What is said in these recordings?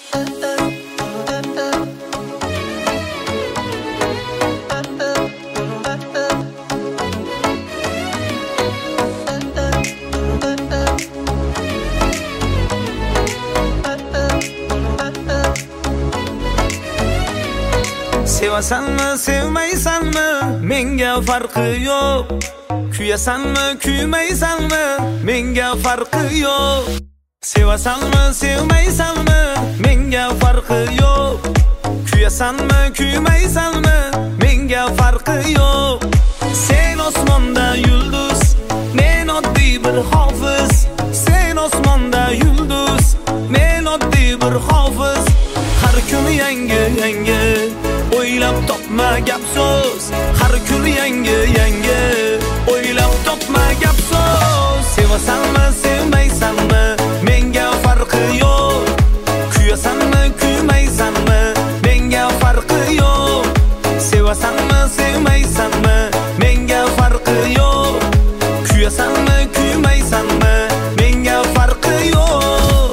Sevasanmı, sevmaysanmı, menga farqi yo'q. Kuyasanmı, kuymaysanmı, menga farqi yo'q. Sevasanmı, sevmaysanmı, menga farqi yo'q. Kuyasanmı, kuymaysanmı, menga farqi yo'q. Sen osmonda yulduz, men oddiy bir hofiz. Sen osmonda yulduz, men oddiy bir hofiz. Har kuni yangi o'ylab topma gap so'z. Har kuni yangi o'ylab topma gap so'z. Sevasanmı, sevmaysanmı, menga farqi yo'q. Kuyasanmı, kuymaysanmı, menga farqi yo'q. Sevasanmı, sevmaysanmı, menga farqi yo'q. Kuyasanmı, kuymaysanmı, menga farqi yo'q.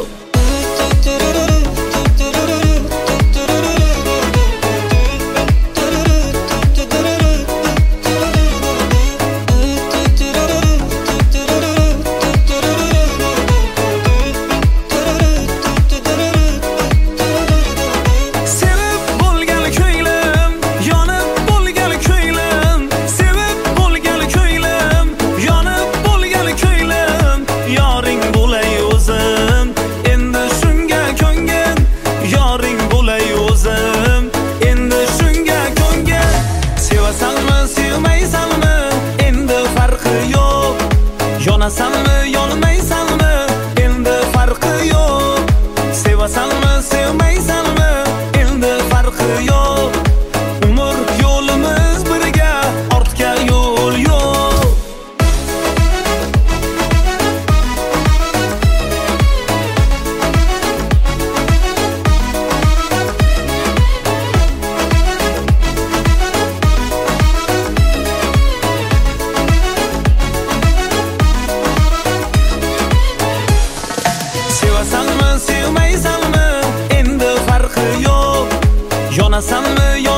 Yonasanmı, yonmaysanmı, endi farqi yo'q. Sevasanmı, sevmaysanmı, endi farqi yo'q. Umr yo'limiz birga, ortga yo'l yo'q. Sevasanmı, sevmaysanmı, endi farqi yo'q. Yonasanmı,